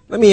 Let me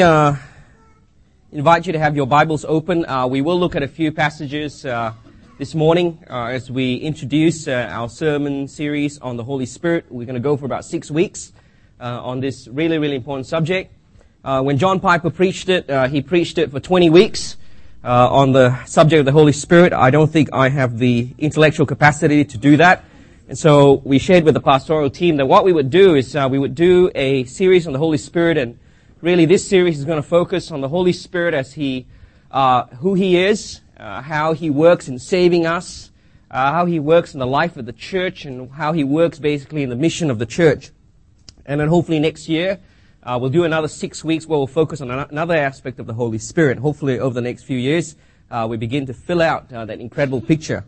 invite you to have your Bibles open. We will look at a few passages this morning as we introduce our sermon series on the Holy Spirit. We're going to go for about 6 weeks on this really, really important subject. When John Piper preached it, he preached it for 20 weeks on the subject of the Holy Spirit. I don't think I have the intellectual capacity to do that. And so we shared with the pastoral team that what we would do is we would do a series on the Holy Spirit, and really this series is going to focus on the Holy Spirit as who He is, how He works in saving us, how He works in the life of the church, and how He works basically in the mission of the church. And then hopefully next year we'll do another 6 weeks where we'll focus on another aspect of the Holy Spirit. Hopefully over the next few years we begin to fill out that incredible picture.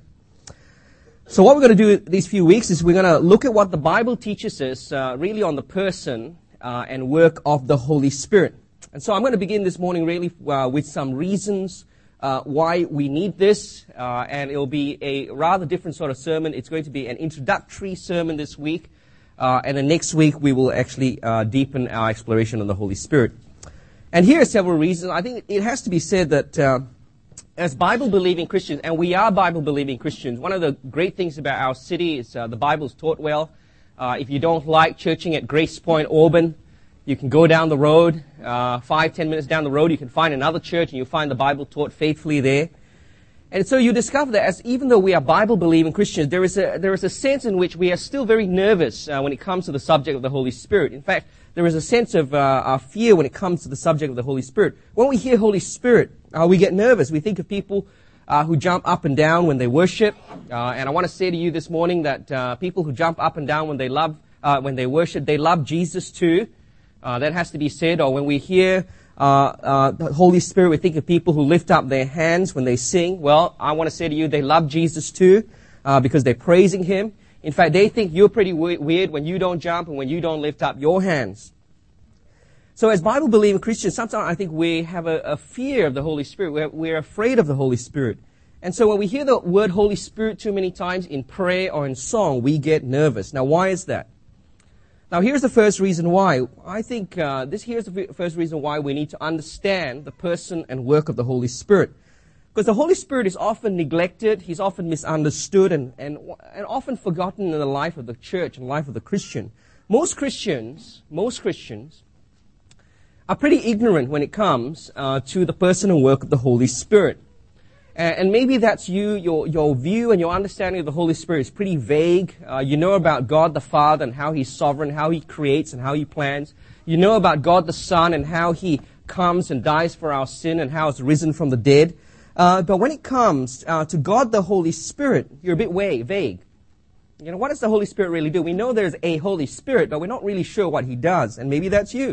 So what we're going to do these few weeks is we're going to look at what the Bible teaches us really on the person and work of the Holy Spirit. And so I'm going to begin this morning really with some reasons why we need this, and it'll be a rather different sort of sermon. It's going to be an introductory sermon this week, and then next week we will actually deepen our exploration of the Holy Spirit. And here are several reasons. I think it has to be said that as Bible-believing Christians, and we are Bible-believing Christians, one of the great things about our city is the Bible's taught well. If you don't like churching at Grace Point, Auburn, you can go down the road, 5-10 minutes down the road, you can find another church and you'll find the Bible taught faithfully there. And so you discover that even though we are Bible-believing Christians, there is a sense in which we are still very nervous when it comes to the subject of the Holy Spirit. In fact, there is a sense of fear when it comes to the subject of the Holy Spirit. When we hear Holy Spirit, we get nervous. We think of people who jump up and down when they worship. And I want to say to you this morning that people who jump up and down when they worship, they love Jesus too. That has to be said. Or when we hear the Holy Spirit, we think of people who lift up their hands when they sing. Well, I want to say to you, they love Jesus too because they're praising Him. In fact, they think you're pretty weird when you don't jump and when you don't lift up your hands. So as Bible-believing Christians, sometimes I think we have a fear of the Holy Spirit. We're afraid of the Holy Spirit. And so when we hear the word Holy Spirit too many times in prayer or in song, we get nervous. Now, why is that? Now, here's the first reason why. I think here's the first reason why we need to understand the person and work of the Holy Spirit. Because the Holy Spirit is often neglected, He's often misunderstood, and often forgotten in the life of the church and life of the Christian. Most Christians are pretty ignorant when it comes to the person and work of the Holy Spirit. And maybe that's you, your view and your understanding of the Holy Spirit is pretty vague. You know about God the Father and how He's sovereign, how He creates and how He plans. You know about God the Son and how He comes and dies for our sin and how He's risen from the dead. But when it comes to God the Holy Spirit, you're a bit vague. You know, what does the Holy Spirit really do? We know there's a Holy Spirit, but we're not really sure what He does. And maybe that's you.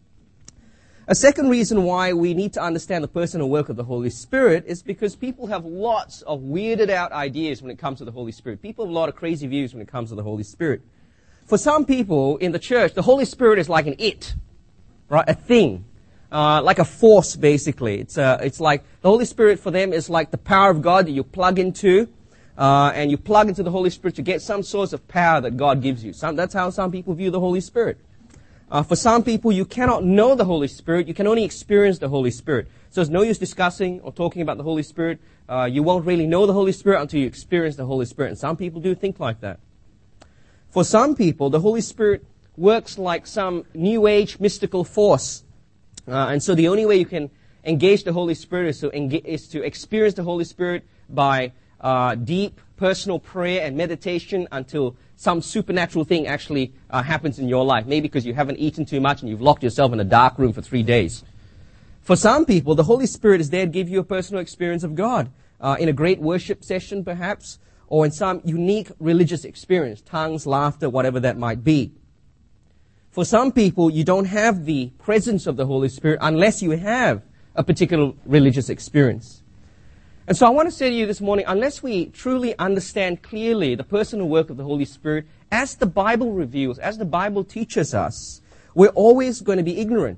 A second reason why we need to understand the person and work of the Holy Spirit is because people have lots of weirded out ideas when it comes to the Holy Spirit. People have a lot of crazy views when it comes to the Holy Spirit. For some people in the church, the Holy Spirit is like an it, right? A thing, like a force basically. It's like the Holy Spirit for them is like the power of God that you plug into, and you plug into the Holy Spirit to get some source of power that God gives you. That's how some people view the Holy Spirit. For some people, you cannot know the Holy Spirit. You can only experience the Holy Spirit. So it's no use discussing or talking about the Holy Spirit. You won't really know the Holy Spirit until you experience the Holy Spirit. And some people do think like that. For some people, the Holy Spirit works like some New Age mystical force. And so the only way you can engage the Holy Spirit is to experience the Holy Spirit by deep personal prayer and meditation until some supernatural thing actually happens in your life. Maybe because you haven't eaten too much and you've locked yourself in a dark room for 3 days. For some people, the Holy Spirit is there to give you a personal experience of God. In a great worship session, perhaps, or in some unique religious experience, tongues, laughter, whatever that might be. For some people, you don't have the presence of the Holy Spirit unless you have a particular religious experience. And so I want to say to you this morning, unless we truly understand clearly the person and work of the Holy Spirit, as the Bible reveals, as the Bible teaches us, we're always going to be ignorant,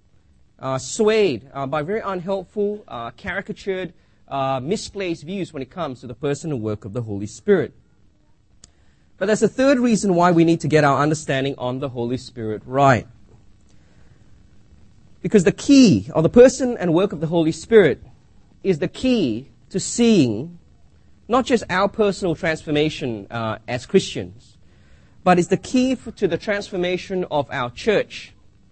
swayed by very unhelpful, caricatured, misplaced views when it comes to the person and work of the Holy Spirit. But there's a third reason why we need to get our understanding on the Holy Spirit right. Because the key, or the person and work of the Holy Spirit, is the key to seeing not just our personal transformation as Christians, but it's the key to the transformation of our church,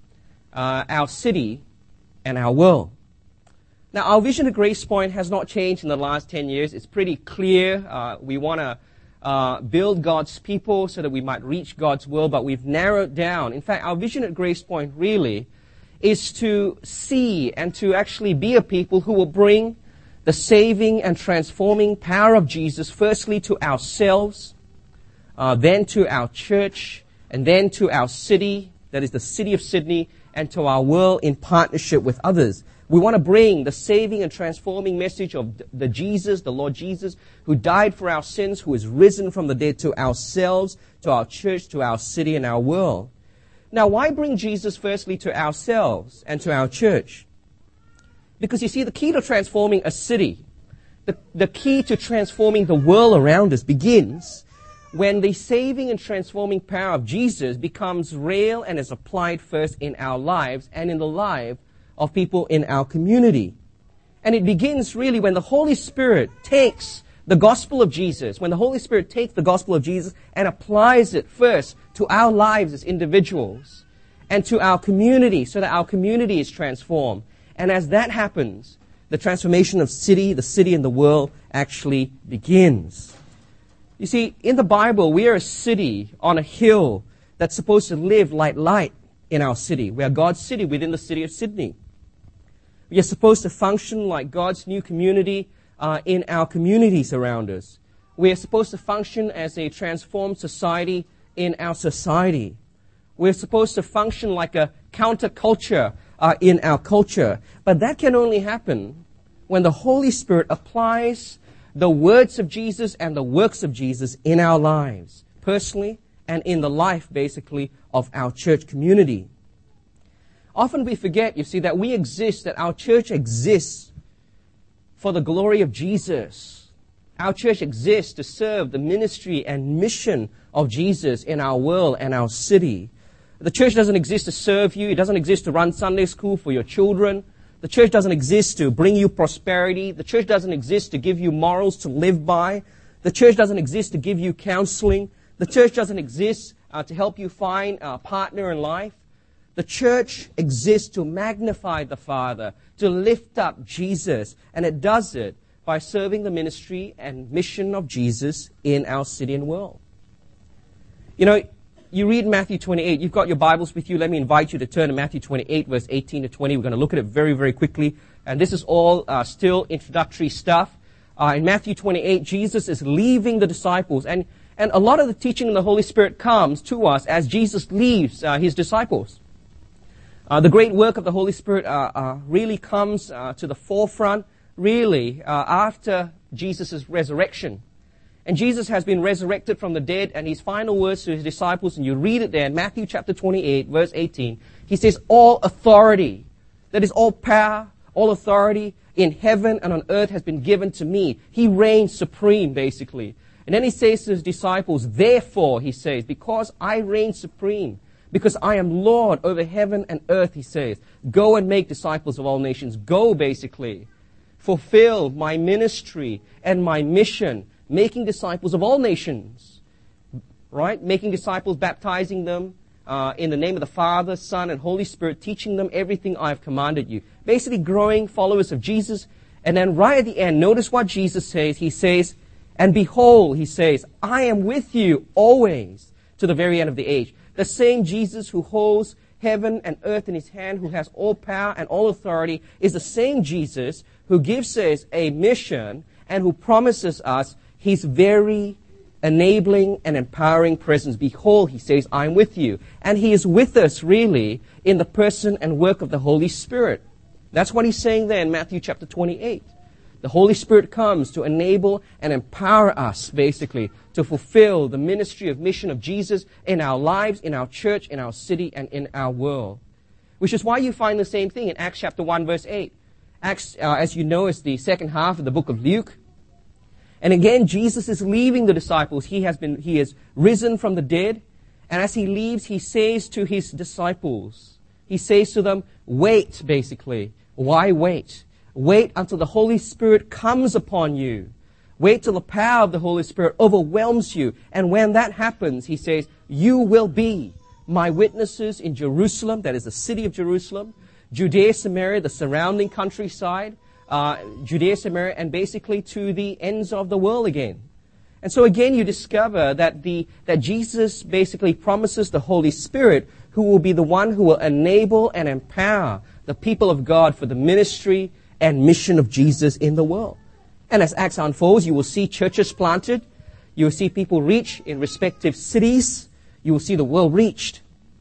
our city, and our world. Now, our vision at Grace Point has not changed in the last 10 years. It's pretty clear. We want to build God's people so that we might reach God's will, but we've narrowed down. In fact, our vision at Grace Point really is to see and to actually be a people who will bring the saving and transforming power of Jesus, firstly to ourselves, then to our church, and then to our city, that is the city of Sydney, and to our world in partnership with others. We want to bring the saving and transforming message of the Jesus, the Lord Jesus, who died for our sins, who is risen from the dead, to ourselves, to our church, to our city, and our world. Now, why bring Jesus firstly to ourselves and to our church? Because you see, the key to transforming a city, the key to transforming the world around us begins when the saving and transforming power of Jesus becomes real and is applied first in our lives and in the life of people in our community. And it begins really when the Holy Spirit takes the gospel of Jesus, when the Holy Spirit takes the gospel of Jesus and applies it first to our lives as individuals and to our community so that our community is transformed. And as that happens, the transformation of the city and the world actually begins. You see, in the Bible, we are a city on a hill that's supposed to live like light in our city. We are God's city within the city of Sydney. We are supposed to function like God's new community in our communities around us. We are supposed to function as a transformed society in our society. We're supposed to function like a counterculture in our culture. But that can only happen when the Holy Spirit applies the words of Jesus and the works of Jesus in our lives, personally and in the life, basically, of our church community. Often we forget, you see, that we exist, that our church exists for the glory of Jesus. Our church exists to serve the ministry and mission of Jesus in our world and our city. The church doesn't exist to serve you. It doesn't exist to run Sunday school for your children. The church doesn't exist to bring you prosperity. The church doesn't exist to give you morals to live by. The church doesn't exist to give you counseling. The church doesn't exist to help you find a partner in life. The church exists to magnify the Father, to lift up Jesus, and it does it by serving the ministry and mission of Jesus in our city and world. You know, you read Matthew 28. You've got your Bibles with you. Let me invite you to turn to Matthew 28, verse 18 to 20. We're going to look at it very, very quickly. And this is all still introductory stuff. In Matthew 28, Jesus is leaving the disciples. And a lot of the teaching of the Holy Spirit comes to us as Jesus leaves his disciples. The great work of the Holy Spirit really comes to the forefront, really, after Jesus' resurrection. And Jesus has been resurrected from the dead, and his final words to his disciples, and you read it there in Matthew chapter 28, verse 18, he says, all authority, that is all power, all authority in heaven and on earth has been given to me. He reigns supreme, basically. And then he says to his disciples, therefore, he says, because I reign supreme, because I am Lord over heaven and earth, he says, go and make disciples of all nations. Go, basically. Fulfill my ministry and my mission, making disciples of all nations. Right? Making disciples, baptizing them in the name of the Father, Son, and Holy Spirit, teaching them everything I have commanded you. Basically growing followers of Jesus. And then right at the end, notice what Jesus says. He says, and behold, he says, I am with you always to the very end of the age. The same Jesus who holds heaven and earth in his hand, who has all power and all authority, is the same Jesus who gives us a mission and who promises us his very enabling and empowering presence. Behold, he says, I am with you. And he is with us, really, in the person and work of the Holy Spirit. That's what he's saying there in Matthew chapter 28. The Holy Spirit comes to enable and empower us, basically, to fulfill the ministry of mission of Jesus in our lives, in our church, in our city, and in our world. Which is why you find the same thing in Acts chapter 1, verse 8. Acts, as you know, is the second half of the book of Luke. And again, Jesus is leaving the disciples. He has risen from the dead. And as he leaves, he says to his disciples, He says to them, wait, basically. Why wait? Wait until the Holy Spirit comes upon you. Wait till the power of the Holy Spirit overwhelms you. And when that happens, he says, you will be my witnesses in Jerusalem, that is the city of Jerusalem, Judea, Samaria, the surrounding countryside, Judea, Samaria, and basically to the ends of the world again. And so again, you discover that Jesus basically promises the Holy Spirit, who will be the one who will enable and empower the people of God for the ministry and mission of Jesus in the world. And as Acts unfolds, you will see churches planted. You will see people reach in respective cities. You will see the world reached.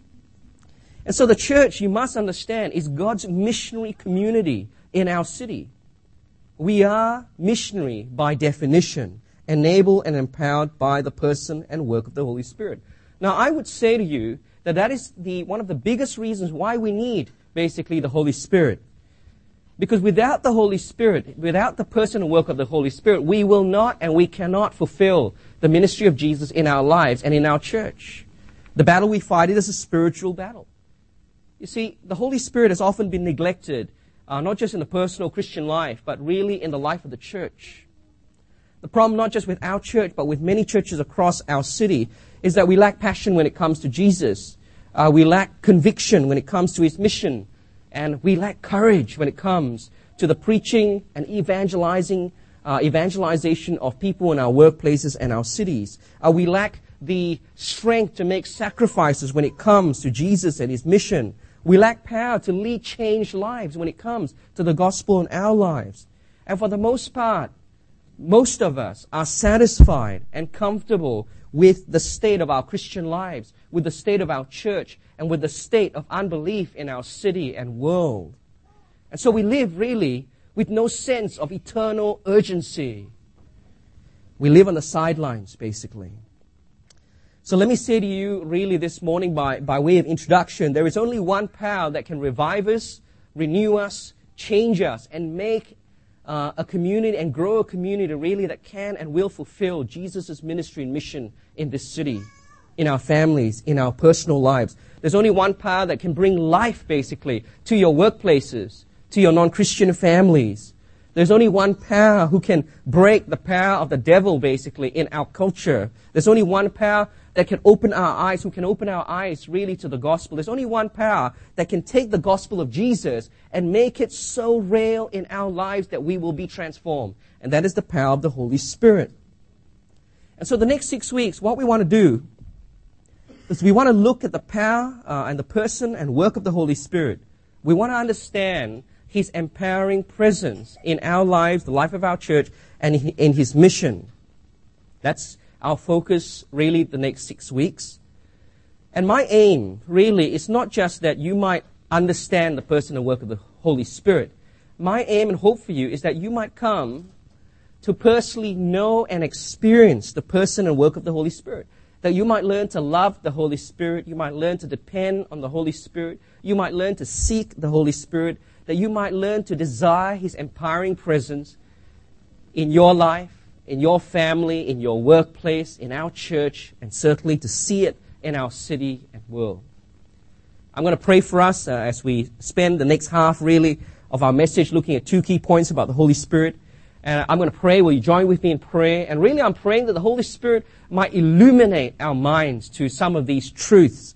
And so the church, you must understand, is God's missionary community in our city. We are missionary by definition, enabled and empowered by the person and work of the Holy Spirit. Now, I would say to you that is one of the biggest reasons why we need, basically, the Holy Spirit. Because without the Holy Spirit, without the person and work of the Holy Spirit, we will not and we cannot fulfill the ministry of Jesus in our lives and in our church. The battle we fight is a spiritual battle. You see, the Holy Spirit has often been neglected, not just in the personal Christian life, but really in the life of the church. The problem, not just with our church, but with many churches across our city, is that we lack passion when it comes to Jesus. We lack conviction when it comes to His mission. And we lack courage when it comes to the preaching and evangelization of people in our workplaces and our cities. We lack the strength to make sacrifices when it comes to Jesus and His mission. We lack power to lead changed lives when it comes to the gospel in our lives. And for the most part, most of us are satisfied and comfortable with the state of our Christian lives, with the state of our church, and with the state of unbelief in our city and world. And so we live really with no sense of eternal urgency. We live on the sidelines, basically. So let me say to you really this morning by way of introduction, there is only one power that can revive us, renew us, change us, and make a community and grow a community really that can and will fulfill Jesus' ministry and mission in this city, in our families, in our personal lives. There's only one power that can bring life, basically, to your workplaces, to your non-Christian families. There's only one power who can break the power of the devil, basically, in our culture. There's only one power that can open our eyes, who can open our eyes really to the gospel. There's only one power that can take the gospel of Jesus and make it so real in our lives that we will be transformed. And that is the power of the Holy Spirit. And so the next 6 weeks, what we want to do is we want to look at the power and the person and work of the Holy Spirit. We want to understand His empowering presence in our lives, the life of our church, and in His mission. That's our focus really the next 6 weeks. And my aim really is not just that you might understand the person and work of the Holy Spirit. My aim and hope for you is that you might come to personally know and experience the person and work of the Holy Spirit. That you might learn to love the Holy Spirit. You might learn to depend on the Holy Spirit. You might learn to seek the Holy Spirit. That you might learn to desire His empowering presence in your life, in your family, in your workplace, in our church, and certainly to see it in our city and world. I'm going to pray for us as we spend the next half really of our message looking at 2 key points about the Holy Spirit. And I'm going to pray. Will you join with me in prayer? And really I'm praying that the Holy Spirit might illuminate our minds to some of these truths.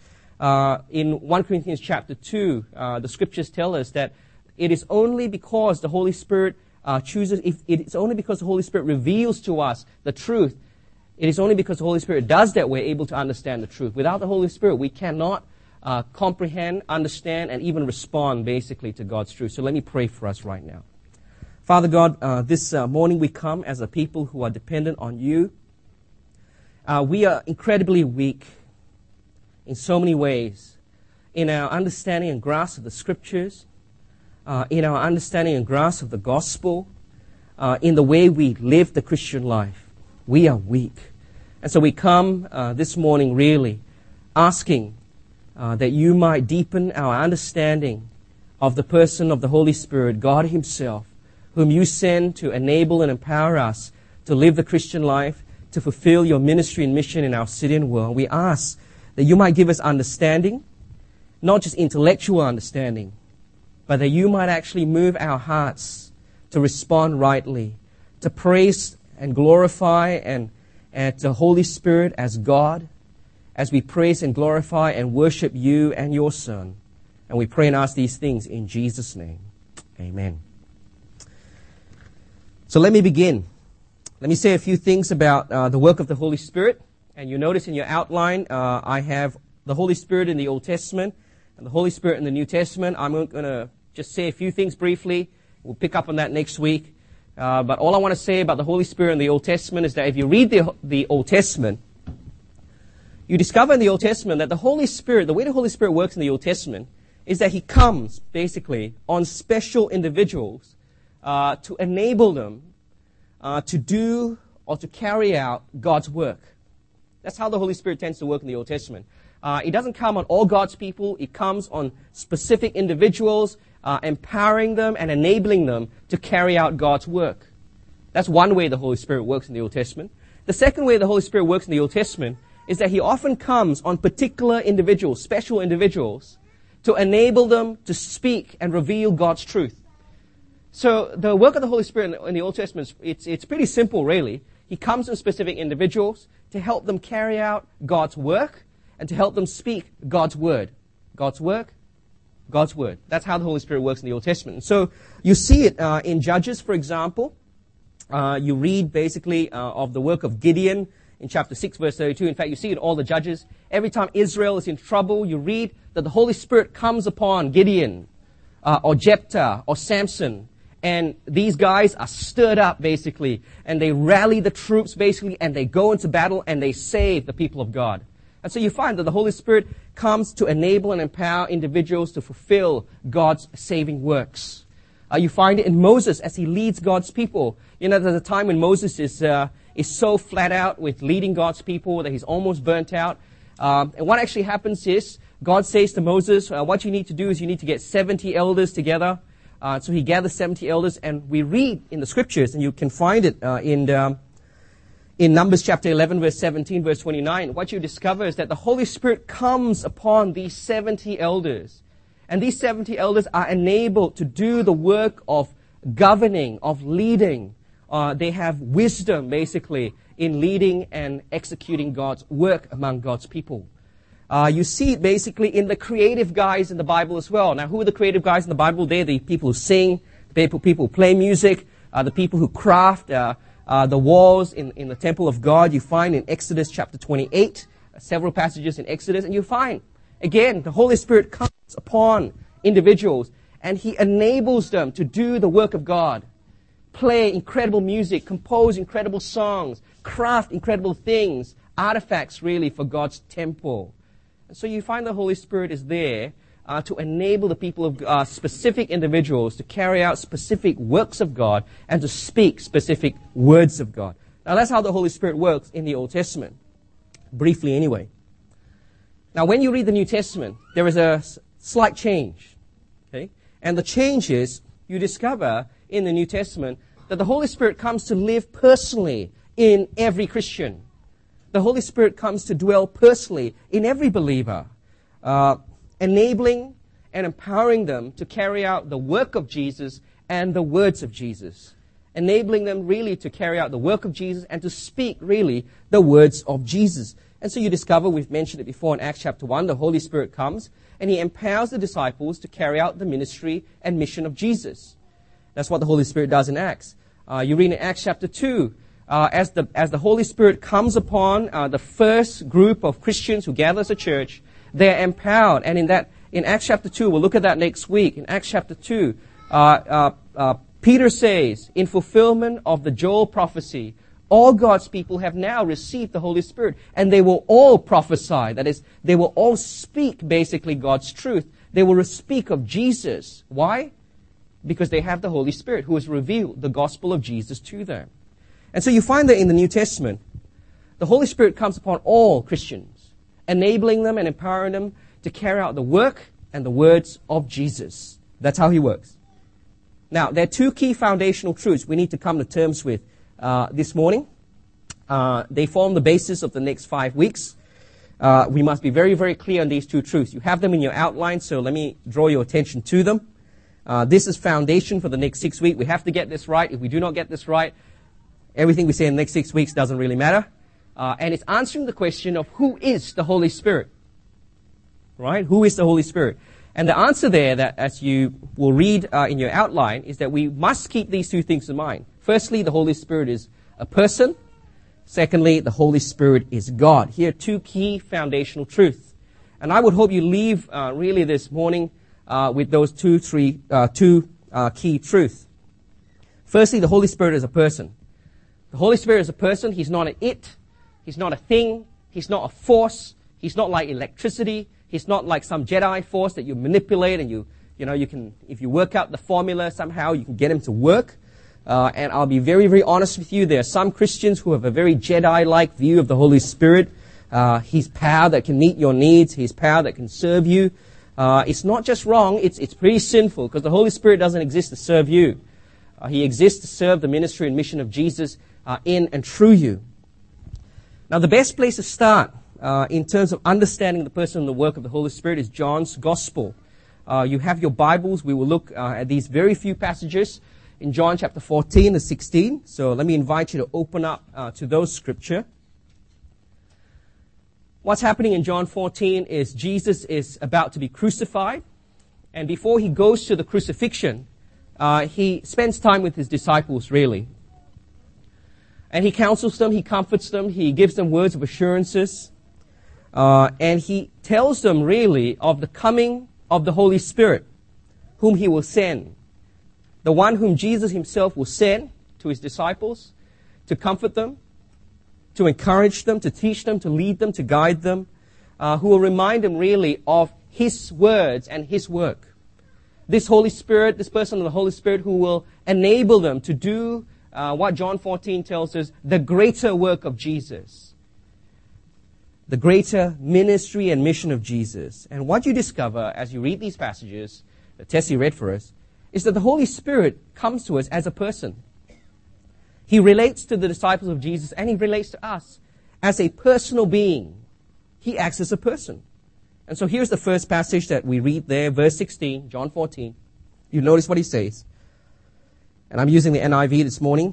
In 1 Corinthians chapter 2, the scriptures tell us that it is only because the Holy Spirit it's only because the Holy Spirit reveals to us the truth. It is only because the Holy Spirit does that we're able to understand the truth. Without the Holy Spirit, we cannot comprehend, understand, and even respond basically to God's truth. So let me pray for us right now. Father God, this morning we come as a people who are dependent on You. We are incredibly weak in so many ways in our understanding and grasp of the Scriptures, in our understanding and grasp of the gospel, in the way we live the Christian life. We are weak. And so we come this morning really asking that You might deepen our understanding of the person of the Holy Spirit, God Himself, whom You send to enable and empower us to live the Christian life, to fulfill Your ministry and mission in our city and world. We ask that You might give us understanding, not just intellectual understanding, but that you might actually move our hearts to respond rightly, to praise and glorify and the Holy Spirit as God, as we praise and glorify and worship you and your Son. And we pray and ask these things in Jesus' name. Amen. So let me begin. Let me say a few things about the work of the Holy Spirit. And you notice in your outline, I have the Holy Spirit in the Old Testament and the Holy Spirit in the New Testament. I'm going to just say a few things briefly. We'll pick up on that next week. But all I want to say about the Holy Spirit in the Old Testament is that if you read the Old Testament, you discover in the Old Testament that the Holy Spirit, the way the Holy Spirit works in the Old Testament, is that He comes, basically, on special individuals to enable them to do or to carry out God's work. That's how the Holy Spirit tends to work in the Old Testament. It doesn't come on all God's people. It comes on specific individuals, empowering them and enabling them to carry out God's work. That's one way the Holy Spirit works in the Old Testament. The second way the Holy Spirit works in the Old Testament is that He often comes on particular individuals, special individuals, to enable them to speak and reveal God's truth. So the work of the Holy Spirit in the Old Testament, it's pretty simple, really. He comes on specific individuals to help them carry out God's work and to help them speak God's word. God's work, God's word. That's how the Holy Spirit works in the Old Testament. And so you see it in Judges, for example. You read basically of the work of Gideon in chapter 6, verse 32. In fact, you see it in all the Judges. Every time Israel is in trouble, you read that the Holy Spirit comes upon Gideon or Jephthah or Samson. And these guys are stirred up, basically. And they rally the troops, basically, and they go into battle and they save the people of God. And so you find that the Holy Spirit comes to enable and empower individuals to fulfill God's saving works. You find it in Moses as he leads God's people. You know, there's a time when Moses is so flat out with leading God's people that he's almost burnt out. And what actually happens is God says to Moses, what you need to do is you need to get 70 elders together. So he gathers 70 elders, and we read in the scriptures, and you can find it in Numbers chapter 11, verse 17, verse 29. What you discover is that the Holy Spirit comes upon these 70 elders. And these 70 elders are enabled to do the work of governing, of leading. They have wisdom, basically, in leading and executing God's work among God's people. You see it basically in the creative guys in the Bible as well. Now, who are the creative guys in the Bible? They're the people who sing, the people who play music, the people who craft the walls in the temple of God. You find in Exodus chapter 28, several passages in Exodus, and you find, again, the Holy Spirit comes upon individuals, and He enables them to do the work of God. Play incredible music, compose incredible songs, craft incredible things, artifacts really for God's temple. And so you find the Holy Spirit is there to enable the people of specific individuals to carry out specific works of God and to speak specific words of God. Now that's how the Holy Spirit works in the Old Testament. Briefly anyway. Now when you read the New Testament, there is a slight change. Okay? And the change is, you discover in the New Testament that the Holy Spirit comes to live personally in every Christian. The Holy Spirit comes to dwell personally in every believer, enabling and empowering them to carry out the work of Jesus and the words of Jesus. Enabling them really to carry out the work of Jesus and to speak really the words of Jesus. And so you discover, we've mentioned it before in Acts chapter 1, the Holy Spirit comes and He empowers the disciples to carry out the ministry and mission of Jesus. That's what the Holy Spirit does in Acts. You read in Acts chapter 2, as the Holy Spirit comes upon the first group of Christians who gather as a church, they're empowered. And in Acts chapter 2, we'll look at that next week. In Acts chapter 2, Peter says, in fulfillment of the Joel prophecy, all God's people have now received the Holy Spirit, and they will all prophesy. That is, they will all speak basically God's truth. They will speak of Jesus. Why? Because they have the Holy Spirit who has revealed the gospel of Jesus to them. And so you find that in the New Testament, the Holy Spirit comes upon all Christians, enabling them and empowering them to carry out the work and the words of Jesus. That's how He works. Now, there are two key foundational truths we need to come to terms with this morning. They form the basis of the next 5 weeks. we must be very, very clear on these two truths. You have them in your outline, so let me draw your attention to them. This is foundation for the next 6 weeks. We have to get this right. If we do not get this right, everything we say in the next 6 weeks doesn't really matter. And it's answering the question of who is the Holy Spirit. Right? Who is the Holy Spirit? And the answer there, that as you will read in your outline, is that we must keep these two things in mind. Firstly, the Holy Spirit is a person. Secondly, the Holy Spirit is God. Here are two key foundational truths. And I would hope you leave really this morning with those two key truths. Firstly, the Holy Spirit is a person. The Holy Spirit is a person. He's not an it. He's not a thing. He's not a force. He's not like electricity. He's not like some Jedi force that you manipulate and you can, if you work out the formula somehow, you can get him to work. And I'll be very, very honest with you. There are some Christians who have a very Jedi-like view of the Holy Spirit. He's power that can meet your needs. He's power that can serve you. It's not just wrong. It's pretty sinful because the Holy Spirit doesn't exist to serve you. He exists to serve the ministry and mission of Jesus in and through you. Now, the best place to start in terms of understanding the person and the work of the Holy Spirit is John's Gospel. You have your Bibles. We will look at these very few passages in John chapter 14 to 16. So let me invite you to open up to those scripture. What's happening in John 14 is Jesus is about to be crucified. And before he goes to the crucifixion, he spends time with his disciples, really. And he counsels them, he comforts them, he gives them words of assurances. And he tells them really of the coming of the Holy Spirit, whom he will send. The one whom Jesus himself will send to his disciples to comfort them, to encourage them, to teach them, to lead them, to guide them, who will remind them really of his words and his work. This Holy Spirit, this person of the Holy Spirit who will enable them to do what John 14 tells us, the greater work of Jesus. The greater ministry and mission of Jesus. And what you discover as you read these passages that Tessie read for us is that the Holy Spirit comes to us as a person. He relates to the disciples of Jesus and he relates to us as a personal being. He acts as a person. And so here's the first passage that we read there, verse 16, John 14. You notice what he says. And I'm using the NIV this morning.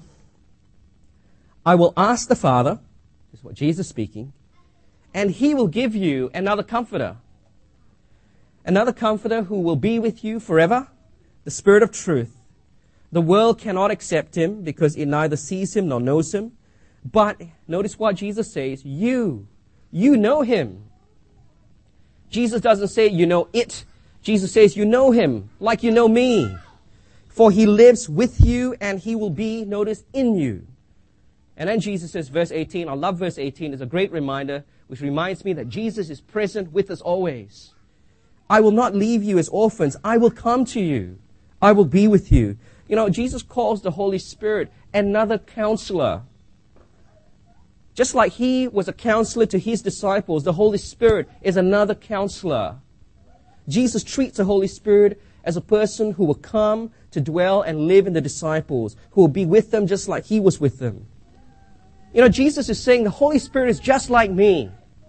I will ask the Father, this is what Jesus is speaking, and he will give you another comforter. Another comforter who will be with you forever, the Spirit of truth. The world cannot accept him because it neither sees him nor knows him. But notice what Jesus says, you know him. Jesus doesn't say you know it. Jesus says you know him like you know me. For he lives with you and he will be, notice, in you. And then Jesus says, verse 18, I love verse 18, it's a great reminder, which reminds me that Jesus is present with us always. I will not leave you as orphans. I will come to you. I will be with you. You know, Jesus calls the Holy Spirit another counselor. Just like he was a counselor to his disciples, the Holy Spirit is another counselor. Jesus treats the Holy Spirit as a person who will come to dwell and live in the disciples, who will be with them just like he was with them. You know, Jesus is saying the Holy Spirit is just like me.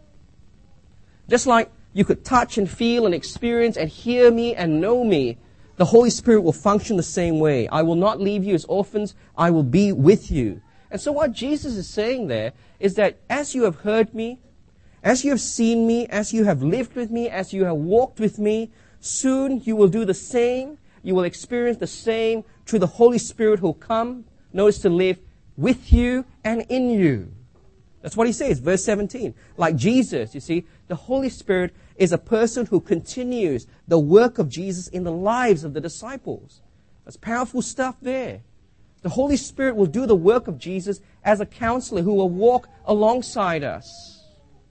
Just like you could touch and feel and experience and hear me and know me, the Holy Spirit will function the same way. I will not leave you as orphans. I will be with you. And so what Jesus is saying there is that as you have heard me, as you have seen me, as you have lived with me, as you have walked with me, soon you will do the same. You will experience the same through the Holy Spirit who will come, notice, to live with you and in you. That's what he says, verse 17. Like Jesus, you see, the Holy Spirit is a person who continues the work of Jesus in the lives of the disciples. That's powerful stuff there. The Holy Spirit will do the work of Jesus as a counselor who will walk alongside us.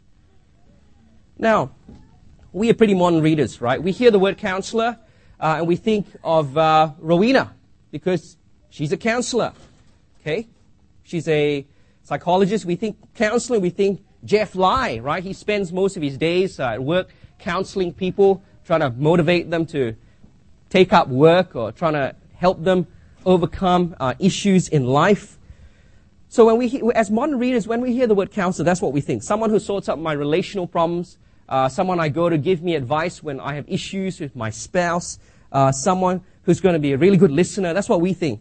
Now, we are pretty modern readers, right? We hear the word counselor and we think of Rowena because she's a counselor. Okay? She's a psychologist. We think counselor, we think Jeff Lai, right? He spends most of his days at work counseling people, trying to motivate them to take up work or trying to help them overcome issues in life. So as modern readers, when we hear the word counselor, that's what we think. Someone who sorts out my relational problems, someone I go to give me advice when I have issues with my spouse, someone who's going to be a really good listener. That's what we think.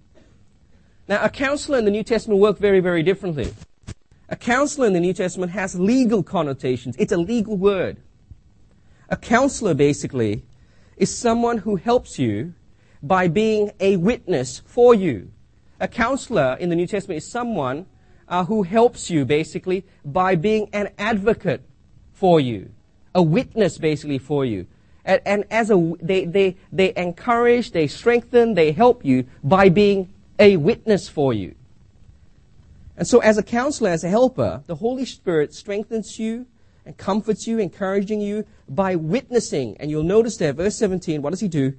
Now, a counselor in the New Testament worked very, very differently. A counselor in the New Testament has legal connotations. It's a legal word. A counselor, basically, is someone who helps you by being a witness for you. A counselor in the New Testament is someone who helps you, basically, by being an advocate for you. A witness, basically, for you. And they encourage, they strengthen, they help you by being a witness for you. And so as a counselor, as a helper, the Holy Spirit strengthens you and comforts you, encouraging you by witnessing. And you'll notice there, verse 17, what does he do?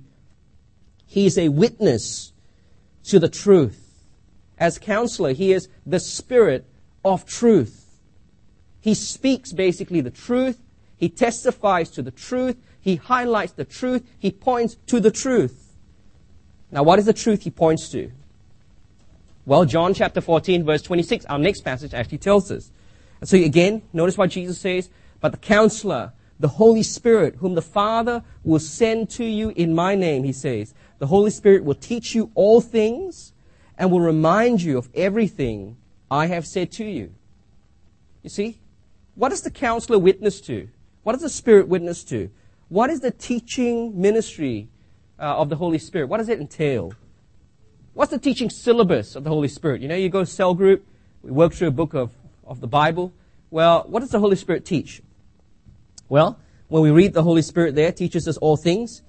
He is a witness to the truth. As counselor, he is the Spirit of truth. He speaks basically the truth. He testifies to the truth. He highlights the truth. He points to the truth. Now, what is the truth he points to? Well, John chapter 14, verse 26, our next passage actually tells us. And so again, notice what Jesus says, but the counselor, the Holy Spirit, whom the Father will send to you in my name, he says, the Holy Spirit will teach you all things and will remind you of everything I have said to you. You see, what does the counselor witness to? What does the Spirit witness to? What is the teaching ministry of the Holy Spirit? What does it entail? What's the teaching syllabus of the Holy Spirit? You know, you go to cell group, we work through a book of the Bible. Well, what does the Holy Spirit teach? Well, when we read the Holy Spirit there, teaches us all things.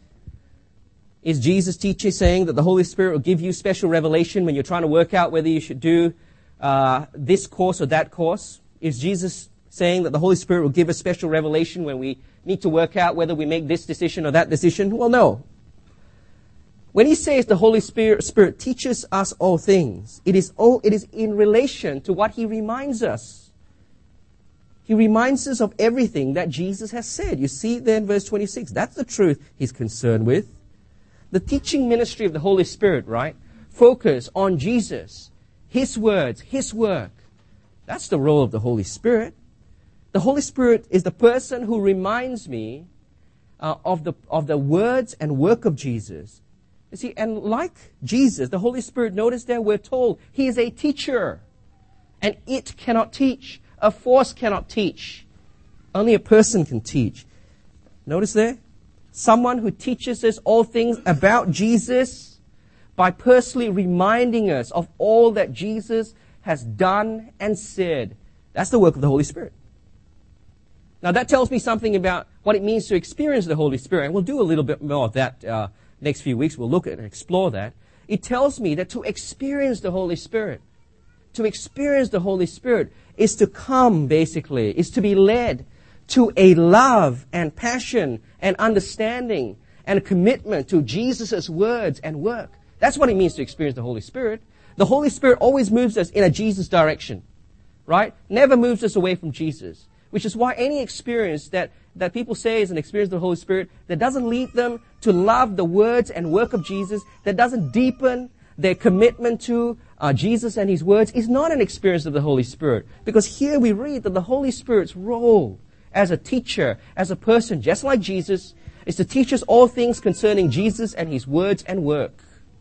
Is Jesus teaching, saying that the Holy Spirit will give you special revelation when you're trying to work out whether you should do this course or that course? Is Jesus saying that the Holy Spirit will give us special revelation when we need to work out whether we make this decision or that decision? Well, no. When he says the Holy Spirit teaches us all things, it is in relation to what he reminds us. He reminds us of everything that Jesus has said. You see there in verse 26. That's the truth he's concerned with. The teaching ministry of the Holy Spirit, right? Focus on Jesus, his words, his work. That's the role of the Holy Spirit. The Holy Spirit is the person who reminds me of the words and work of Jesus. You see, and like Jesus, the Holy Spirit, notice there we're told he is a teacher. And it cannot teach. A force cannot teach. Only a person can teach. Notice there? Someone who teaches us all things about Jesus by personally reminding us of all that Jesus has done and said. That's the work of the Holy Spirit. Now that tells me something about what it means to experience the Holy Spirit. And we'll do a little bit more of that next few weeks. We'll look at and explore that. It tells me that to experience the Holy Spirit, is to come, basically, is to be led to a love and passion and understanding and a commitment to Jesus' words and work. That's what it means to experience the Holy Spirit. The Holy Spirit always moves us in a Jesus direction, right? Never moves us away from Jesus, which is why any experience that people say is an experience of the Holy Spirit that doesn't lead them to love the words and work of Jesus, that doesn't deepen their commitment to Jesus and his words, is not an experience of the Holy Spirit. Because here we read that the Holy Spirit's role as a teacher, as a person, just like Jesus, is to teach us all things concerning Jesus and his words and work.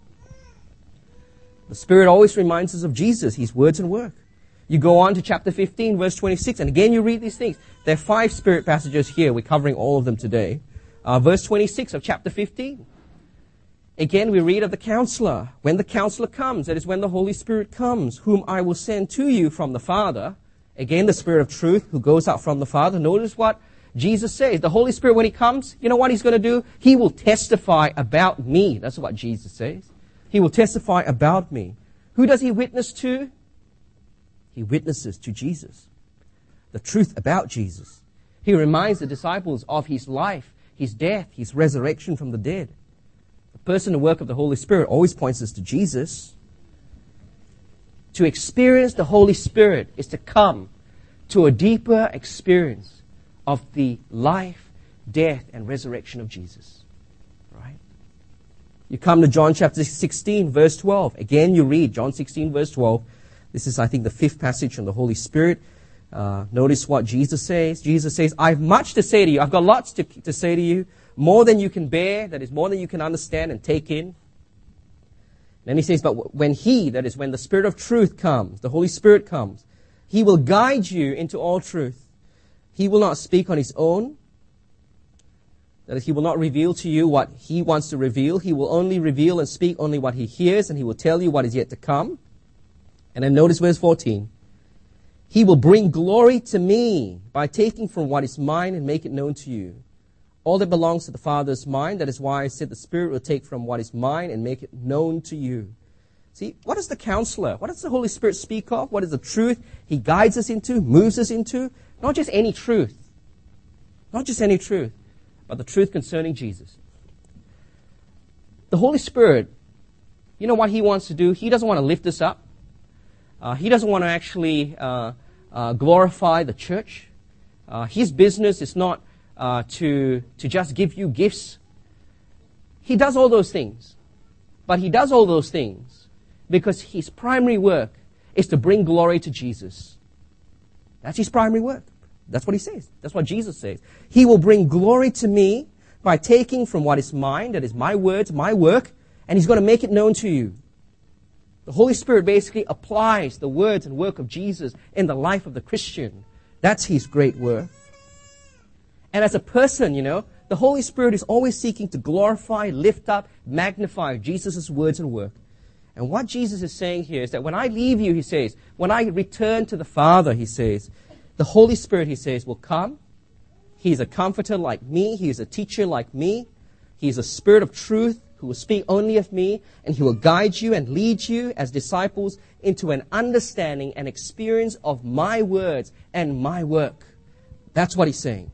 The Spirit always reminds us of Jesus, his words and work. You go on to chapter 15, verse 26, and again you read these things. There are 5 Spirit passages here. We're covering all of them today. Verse 26 of chapter 15. Again, we read of the counselor. When the counselor comes, that is when the Holy Spirit comes, whom I will send to you from the Father. Again, the Spirit of truth who goes out from the Father. Notice what Jesus says. The Holy Spirit, when he comes, you know what he's going to do? He will testify about me. That's what Jesus says. He will testify about me. Who does he witness to? He witnesses to Jesus. The truth about Jesus. He reminds the disciples of his life, his death, his resurrection from the dead. The person and work of the Holy Spirit always points us to Jesus. To experience the Holy Spirit is to come to a deeper experience of the life, death, and resurrection of Jesus. Right? You come to John chapter 16, verse 12. Again, you read John 16, verse 12. This is, I think, the 5th passage on the Holy Spirit. Notice what Jesus says. Jesus says, I have much to say to you. I've got lots to say to you. More than you can bear. That is more than you can understand and take in. Then he says, but when that is when the Spirit of truth comes, the Holy Spirit comes, He will guide you into all truth. He will not speak on His own. That is, He will not reveal to you what He wants to reveal. He will only reveal and speak only what He hears, and He will tell you what is yet to come. And then notice verse 14. He will bring glory to me by taking from what is mine and make it known to you. All that belongs to the Father is mine. That is why I said the Spirit will take from what is mine and make it known to you. See, what is the counselor? What does the Holy Spirit speak of? What is the truth He guides us into, moves us into? Not just any truth. Not just any truth, but the truth concerning Jesus. The Holy Spirit, you know what He wants to do? He doesn't want to lift us up. He doesn't want to actually glorify the church. His business is not to just give you gifts. He does all those things. But He does all those things because His primary work is to bring glory to Jesus. That's His primary work. That's what He says. That's what Jesus says. He will bring glory to me by taking from what is mine, that is my words, my work, and He's going to make it known to you. The Holy Spirit basically applies the words and work of Jesus in the life of the Christian. That's His great work. And as a person, the Holy Spirit is always seeking to glorify, lift up, magnify Jesus' words and work. And what Jesus is saying here is that when I leave you, He says, when I return to the Father, He says, the Holy Spirit, He says, will come. He is a comforter like me. He is a teacher like me. He is a Spirit of truth who will speak only of me, and He will guide you and lead you as disciples into an understanding and experience of my words and my work. That's what He's saying.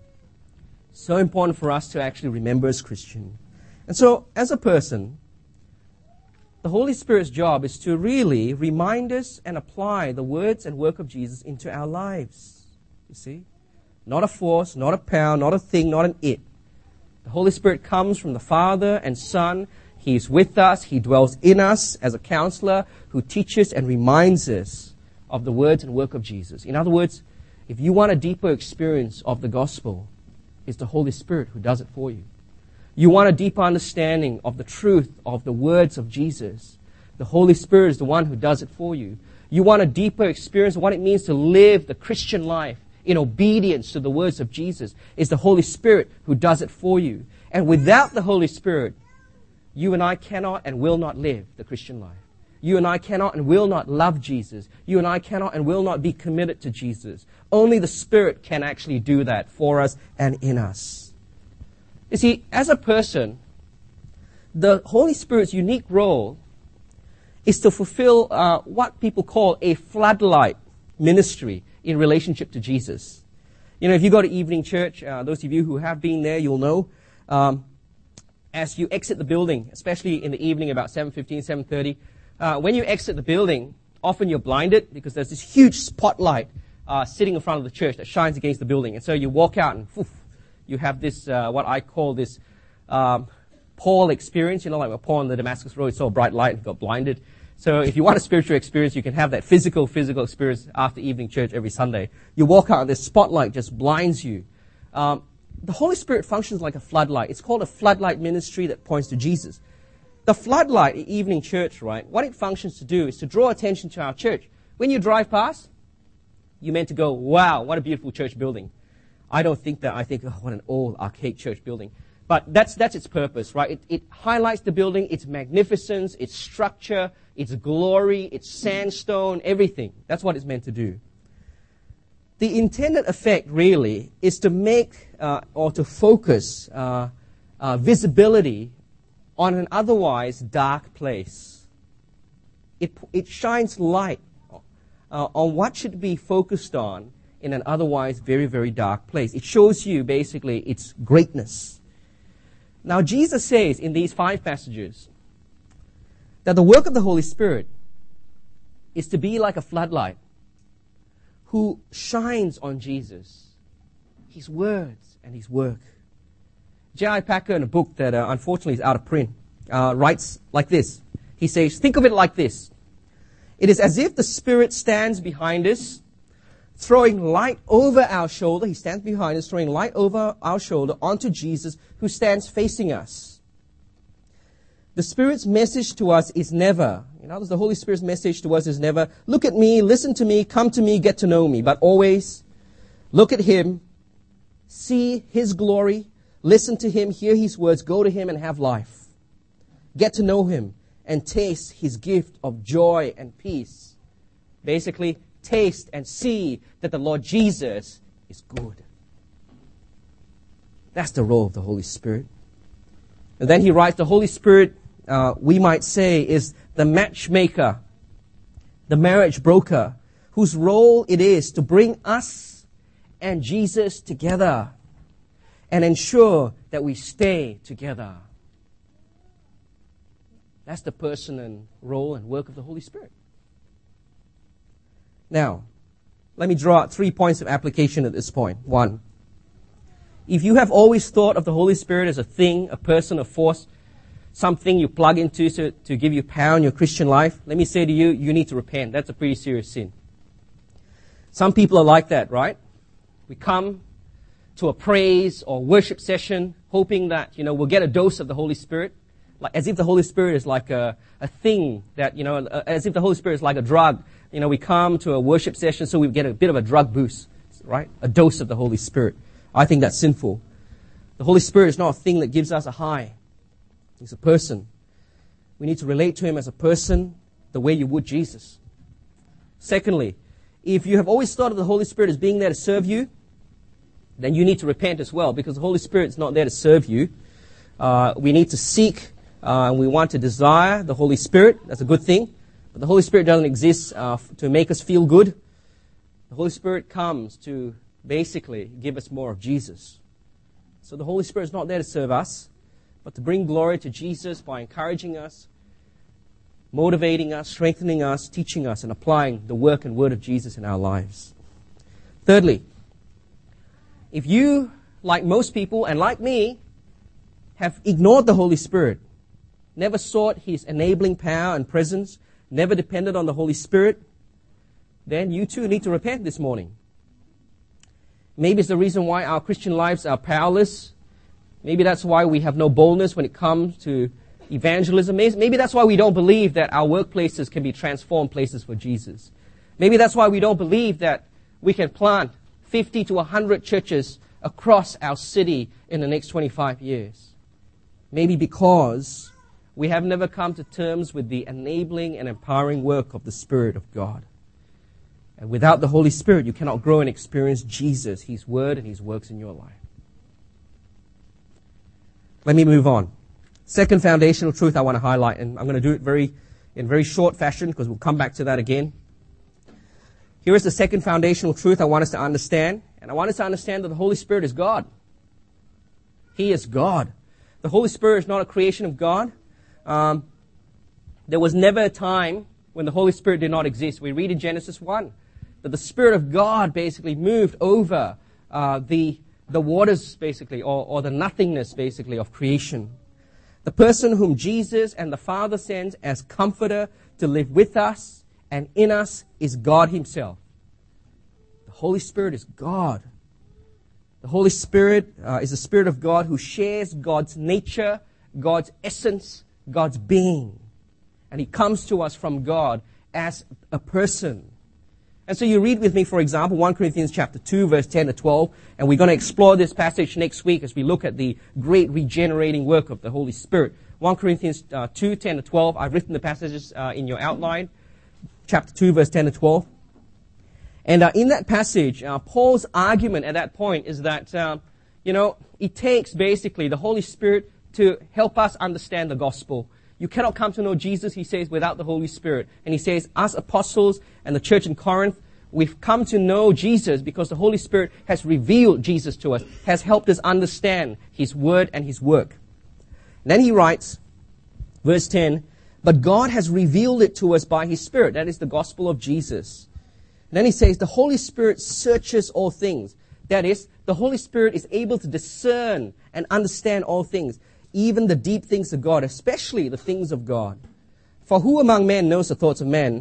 So important for us to actually remember as Christian. And so, as a person, the Holy Spirit's job is to really remind us and apply the words and work of Jesus into our lives. You see? Not a force, not a power, not a thing, not an it. The Holy Spirit comes from the Father and Son. He is with us. He dwells in us as a counselor who teaches and reminds us of the words and work of Jesus. In other words, if you want a deeper experience of the gospel, it's the Holy Spirit who does it for you. You want a deeper understanding of the truth of the words of Jesus, the Holy Spirit is the one who does it for you. You want a deeper experience of what it means to live the Christian life in obedience to the words of Jesus, it's the Holy Spirit who does it for you. And without the Holy Spirit, you and I cannot and will not live the Christian life. You and I cannot and will not love Jesus. You and I cannot and will not be committed to Jesus. Only the Spirit can actually do that for us and in us. You see, as a person, the Holy Spirit's unique role is to fulfill what people call a floodlight ministry in relationship to Jesus. If you go to evening church, those of you who have been there, you'll know, as you exit the building, especially in the evening about 7:15, 7:30, when you exit the building, often you're blinded because there's this huge spotlight sitting in front of the church that shines against the building. And so you walk out and you have this, what I call this Paul experience, like when Paul on the Damascus Road saw a bright light and got blinded. So if you want a spiritual experience, you can have that physical experience after evening church every Sunday. You walk out and this spotlight just blinds you. The Holy Spirit functions like a floodlight. It's called a floodlight ministry that points to Jesus. The floodlight at evening church, right, what it functions to do is to draw attention to our church. When you drive past, you're meant to go, wow, what a beautiful church building. I don't think that. I think, oh, what an old, archaic church building. But that's its purpose, right? It highlights the building, its magnificence, its structure, its glory, its sandstone, everything. That's what it's meant to do. The intended effect, really, is to make or to focus visibility on an otherwise dark place. It shines light on what should be focused on in an otherwise very, very dark place. It shows you, basically, its greatness. Now, Jesus says in these 5 passages that the work of the Holy Spirit is to be like a floodlight who shines on Jesus, His words and His work. J.I. Packer, in a book that unfortunately is out of print, writes like this. He says, think of it like this. It is as if the Spirit stands behind us, throwing light over our shoulder. He stands behind us, throwing light over our shoulder onto Jesus, who stands facing us. The Spirit's message to us is never, the Holy Spirit's message to us is never, look at me, listen to me, come to me, get to know me, but always look at Him, see His glory, listen to Him, hear His words, go to Him and have life. Get to know Him and taste His gift of joy and peace. Basically, taste and see that the Lord Jesus is good. That's the role of the Holy Spirit. And then he writes, the Holy Spirit, we might say, is the matchmaker, the marriage broker, whose role it is to bring us and Jesus together and ensure that we stay together. That's the person and role and work of the Holy Spirit. Now, let me draw out 3 points of application at this point. 1, if you have always thought of the Holy Spirit as a thing, a person, a force, something you plug into to give you power in your Christian life, let me say to you, you need to repent. That's a pretty serious sin. Some people are like that, right? We come to a praise or worship session hoping that, we'll get a dose of the Holy Spirit, like as if the Holy Spirit is like a thing that, as if the Holy Spirit is like a drug. We come to a worship session so we get a bit of a drug boost, right? A dose of the Holy Spirit. I think that's sinful. The Holy Spirit is not a thing that gives us a high. He's a person. We need to relate to Him as a person the way you would Jesus. Secondly, if you have always thought of the Holy Spirit as being there to serve you, then you need to repent as well, because the Holy Spirit is not there to serve you. We need to seek and we want to desire the Holy Spirit. That's a good thing. But the Holy Spirit doesn't exist to make us feel good. The Holy Spirit comes to basically give us more of Jesus. So the Holy Spirit is not there to serve us, but to bring glory to Jesus by encouraging us, motivating us, strengthening us, teaching us, and applying the work and word of Jesus in our lives. Thirdly, if you, like most people and like me, have ignored the Holy Spirit, never sought His enabling power and presence, never depended on the Holy Spirit, then you too need to repent this morning. Maybe it's the reason why our Christian lives are powerless. Maybe that's why we have no boldness when it comes to evangelism. Maybe that's why we don't believe that our workplaces can be transformed places for Jesus. Maybe that's why we don't believe that we can plant 50 to 100 churches across our city in the next 25 years. Maybe because we have never come to terms with the enabling and empowering work of the Spirit of God. And without the Holy Spirit, you cannot grow and experience Jesus, His Word, and His works in your life. Let me move on. Second foundational truth I want to highlight, and I'm going to do it in very short fashion because we'll come back to that again. Here is the second foundational truth I want us to understand. And I want us to understand that the Holy Spirit is God. He is God. The Holy Spirit is not a creation of God. There was never a time when the Holy Spirit did not exist. We read in Genesis 1 that the Spirit of God basically moved over the waters, basically, or the nothingness, basically, of creation. The person whom Jesus and the Father sends as comforter to live with us and in us is God Himself. The Holy Spirit is God. The Holy Spirit is the Spirit of God who shares God's nature, God's essence, God's being. And He comes to us from God as a person. And so you read with me, for example, 1 Corinthians chapter 2, verse 10 to 12. And we're going to explore this passage next week as we look at the great regenerating work of the Holy Spirit. 1 Corinthians 2, 10 to 12. I've written the passages in your outline. Chapter 2, verse 10 to 12. And in that passage, Paul's argument at that point is that, it takes basically the Holy Spirit to help us understand the gospel. You cannot come to know Jesus, he says, without the Holy Spirit. And he says, us apostles and the church in Corinth, we've come to know Jesus because the Holy Spirit has revealed Jesus to us, has helped us understand His word and His work. And then he writes, verse 10, but God has revealed it to us by His Spirit. That is the gospel of Jesus. And then he says, the Holy Spirit searches all things. That is, the Holy Spirit is able to discern and understand all things, even the deep things of God, especially the things of God. For who among men knows the thoughts of men,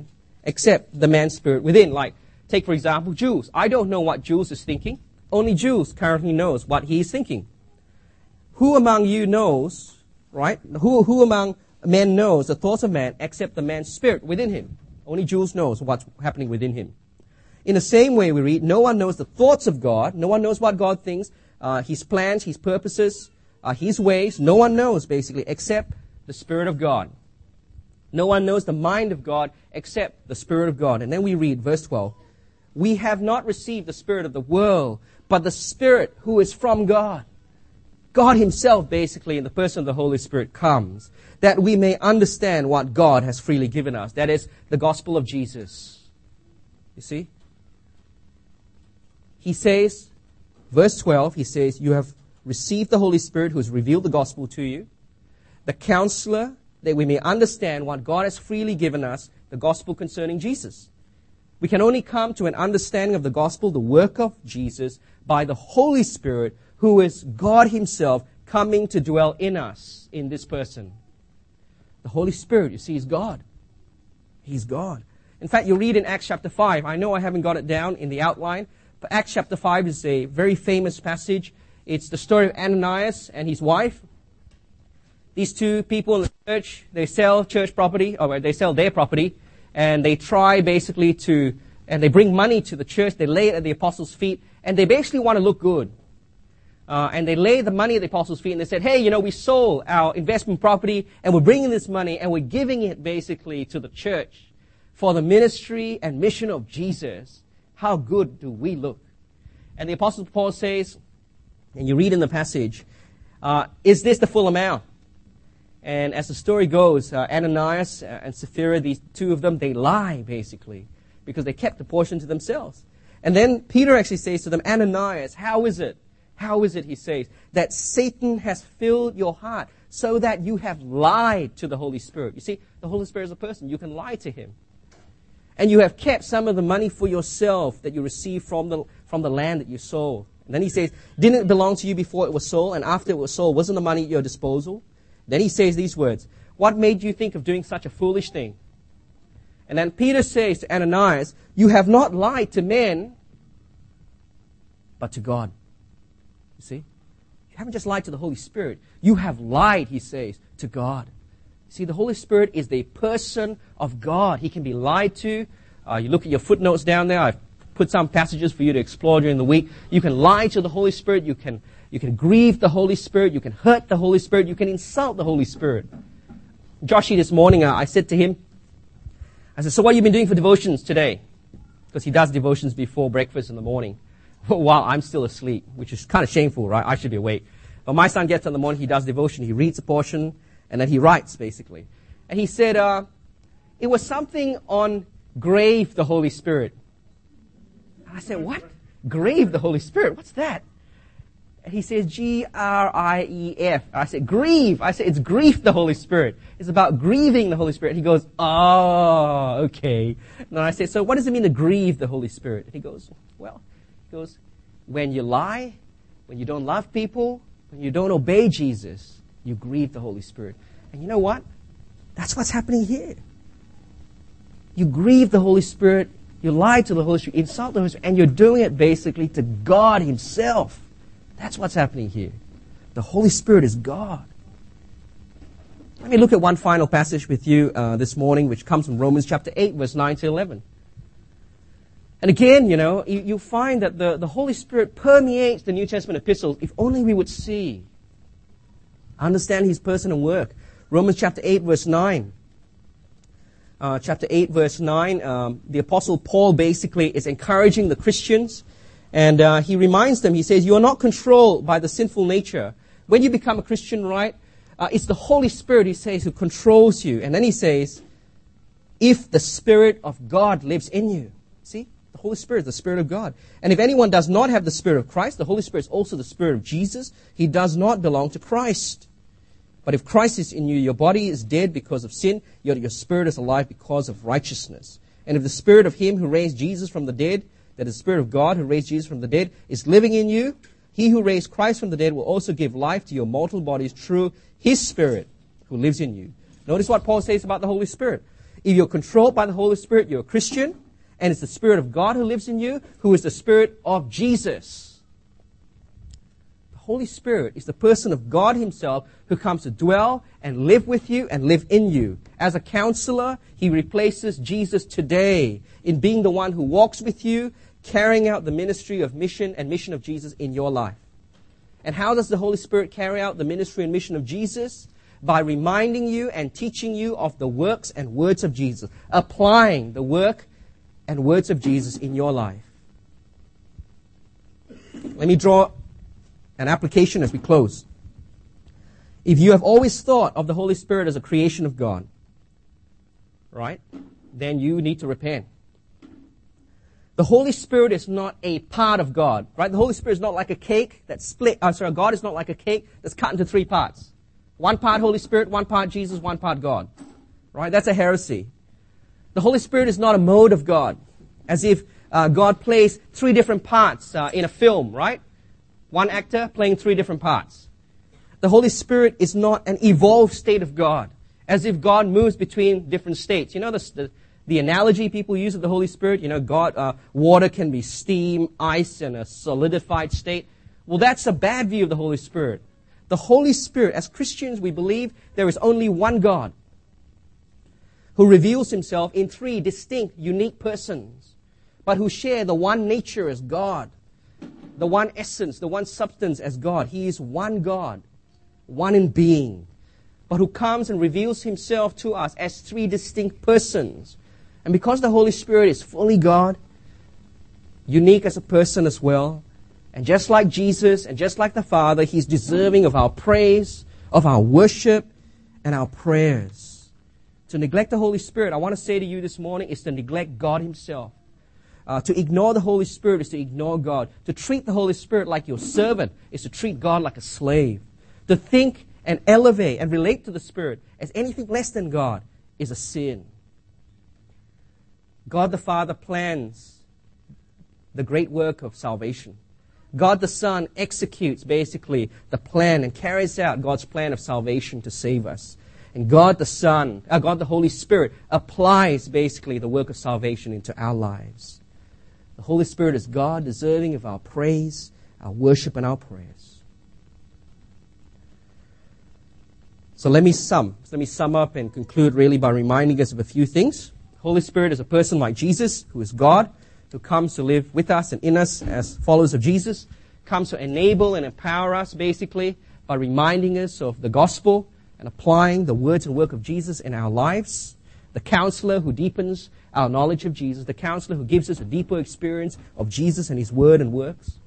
except the man's spirit within. Like, take for example, Jules. I don't know what Jules is thinking. Only Jules currently knows what he is thinking. Who among you knows, right? Who among men knows the thoughts of man except the man's spirit within him? Only Jules knows what's happening within him. In the same way we read, no one knows the thoughts of God. No one knows what God thinks, his plans, his purposes, his ways. No one knows, basically, except the Spirit of God. No one knows the mind of God except the Spirit of God. And then we read verse 12. We have not received the spirit of the world, but the Spirit who is from God. God himself, basically, in the person of the Holy Spirit, comes that we may understand what God has freely given us. That is the gospel of Jesus. You see? He says, verse 12, he says, you have received the Holy Spirit who has revealed the gospel to you. The counselor, that we may understand what God has freely given us, the gospel concerning Jesus. We can only come to an understanding of the gospel, the work of Jesus, by the Holy Spirit, who is God himself coming to dwell in us, in this person. The Holy Spirit, you see, is God. He's God. In fact, you read in Acts chapter 5. I know I haven't got it down in the outline, but Acts chapter 5 is a very famous passage. It's the story of Ananias and his wife. These two people in the church, they sell church property, or they sell their property, and they try basically and they bring money to the church, they lay it at the apostles' feet, and they basically want to look good. And they lay the money at the apostles' feet, and they said, hey, we sold our investment property, and we're bringing this money, and we're giving it basically to the church for the ministry and mission of Jesus. How good do we look? And the Apostle Paul says, and you read in the passage, is this the full amount? And as the story goes, Ananias and Sapphira, these two of them, they lie, basically, because they kept the portion to themselves. And then Peter actually says to them, Ananias, how is it, he says, that Satan has filled your heart so that you have lied to the Holy Spirit? You see, the Holy Spirit is a person. You can lie to him. And you have kept some of the money for yourself that you received from the land that you sold. And then he says, didn't it belong to you before it was sold? And after it was sold, wasn't the money at your disposal? Then he says these words, what made you think of doing such a foolish thing? And then Peter says to Ananias, you have not lied to men, but to God. You see? You haven't just lied to the Holy Spirit. You have lied, he says, to God. See, the Holy Spirit is the person of God. He can be lied to. You look at your footnotes down there. I've put some passages for you to explore during the week. You can lie to the Holy Spirit. You can grieve the Holy Spirit. You can hurt the Holy Spirit. You can insult the Holy Spirit. Joshie this morning, I said to him, I said, so what have you been doing for devotions today? Because he does devotions before breakfast in the morning while I'm still asleep, which is kind of shameful, right? I should be awake. But my son gets up in the morning, he does devotion, he reads a portion, and then he writes, basically. And he said, it was something on grave the Holy Spirit. And I said, what? Grave the Holy Spirit? What's that? And he says, G-R-I-E-F. I said, grieve. I said, it's grief the Holy Spirit. It's about grieving the Holy Spirit. He goes, oh, okay. And I said, so what does it mean to grieve the Holy Spirit? And he goes, when you lie, when you don't love people, when you don't obey Jesus, you grieve the Holy Spirit. And you know what? That's what's happening here. You grieve the Holy Spirit, you lie to the Holy Spirit, insult the Holy Spirit, and you're doing it basically to God himself. That's what's happening here. The Holy Spirit is God. Let me look at one final passage with you this morning, which comes from Romans chapter 8, verse 9 to 11. And again, you find that the Holy Spirit permeates the New Testament epistles if only we would see, understand his person and work. Romans chapter 8, verse 9. Chapter 8, verse 9, the Apostle Paul basically is encouraging the Christians. And he reminds them, he says, you are not controlled by the sinful nature. When you become a Christian, right, it's the Holy Spirit, he says, who controls you. And then he says, if the Spirit of God lives in you. See, the Holy Spirit is the Spirit of God. And if anyone does not have the Spirit of Christ, the Holy Spirit is also the Spirit of Jesus. He does not belong to Christ. But if Christ is in you, your body is dead because of sin, yet your spirit is alive because of righteousness. And if the Spirit of him who raised Jesus from the dead, that is the Spirit of God who raised Jesus from the dead, is living in you, he who raised Christ from the dead will also give life to your mortal bodies through his Spirit who lives in you. Notice what Paul says about the Holy Spirit. If you're controlled by the Holy Spirit, you're a Christian, and it's the Spirit of God who lives in you, who is the Spirit of Jesus. The Holy Spirit is the person of God himself who comes to dwell and live with you and live in you. As a counselor, he replaces Jesus today in being the one who walks with you, carrying out the ministry of mission and mission of Jesus in your life. And how does the Holy Spirit carry out the ministry and mission of Jesus? By reminding you and teaching you of the works and words of Jesus, applying the work and words of Jesus in your life. Let me draw an application as we close. If you have always thought of the Holy Spirit as a creation of God, right, then you need to repent. The Holy Spirit is not a part of God, right? The Holy Spirit is not like a cake that's split. God is not like a cake that's cut into 3 parts. 1 part Holy Spirit, 1 part Jesus, 1 part God, right? That's a heresy. The Holy Spirit is not a mode of God, as if God plays 3 different parts in a film, right? 1 actor playing 3 different parts. The Holy Spirit is not an evolved state of God, as if God moves between different states. You know the analogy people use of the Holy Spirit? You know, water can be steam, ice, and a solidified state. Well, that's a bad view of the Holy Spirit. The Holy Spirit, as Christians, we believe there is only one God who reveals himself in 3 distinct, unique persons, but who share the one nature as God, the one essence, the one substance as God. He is one God, one in being, but who comes and reveals himself to us as 3 distinct persons. And because the Holy Spirit is fully God, unique as a person as well, and just like Jesus and just like the Father, he's deserving of our praise, of our worship, and our prayers. To neglect the Holy Spirit, I want to say to you this morning, is to neglect God himself. To ignore the Holy Spirit is to ignore God. To treat the Holy Spirit like your servant is to treat God like a slave. To think and elevate and relate to the Spirit as anything less than God is a sin. God the Father plans the great work of salvation. God the Son executes basically the plan and carries out God's plan of salvation to save us. And God the Holy Spirit applies basically the work of salvation into our lives. The Holy Spirit is God, deserving of our praise, our worship, and our prayers. So let me sum up and conclude really by reminding us of a few things. Holy Spirit is a person like Jesus, who is God, who comes to live with us and in us as followers of Jesus, comes to enable and empower us basically by reminding us of the gospel and applying the words and work of Jesus in our lives. The counselor who deepens our knowledge of Jesus, the counselor who gives us a deeper experience of Jesus and his word and works.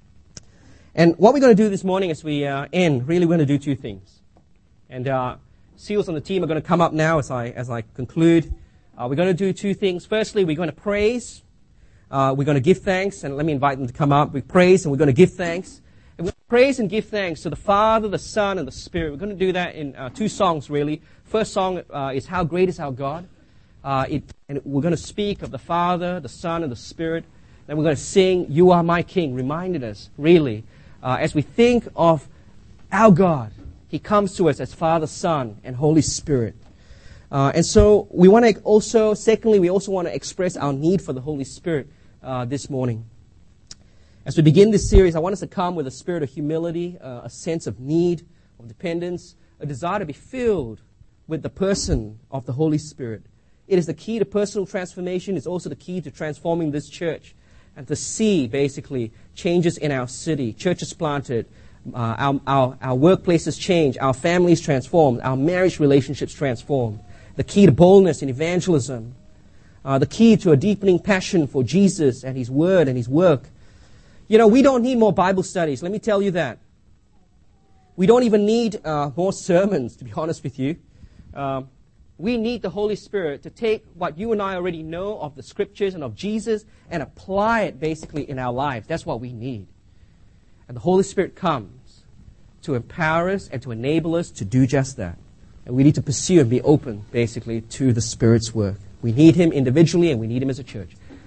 And what we're going to do this morning as we end, really we're going to do 2 things. And SEALs on the team are going to come up now as I conclude. We're going to do 2 things. Firstly, we're going to praise. We're going to give thanks. And let me invite them to come up. We praise and we're going to give thanks. And we praise and give thanks to the Father, the Son, and the Spirit. We're going to do that in 2 songs, really. First song is How Great Is Our God. And we're going to speak of the Father, the Son, and the Spirit. Then we're going to sing You Are My King, reminding us, really, as we think of our God, he comes to us as Father, Son, and Holy Spirit. And so we want to also, secondly, we also want to express our need for the Holy Spirit this morning. As we begin this series, I want us to come with a spirit of humility, a sense of need, of dependence, a desire to be filled with the person of the Holy Spirit. It is the key to personal transformation. It's also the key to transforming this church and to see, basically, changes in our city, churches planted, our workplaces change, our families transformed, our marriage relationships transformed. The key to boldness in evangelism, the key to a deepening passion for Jesus and his word and his work. You know, we don't need more Bible studies, let me tell you that. We don't even need more sermons, to be honest with you. We need the Holy Spirit to take what you and I already know of the Scriptures and of Jesus and apply it basically in our lives. That's what we need. And the Holy Spirit comes to empower us and to enable us to do just that. And we need to pursue and be open, basically, to the Spirit's work. We need him individually and we need him as a church.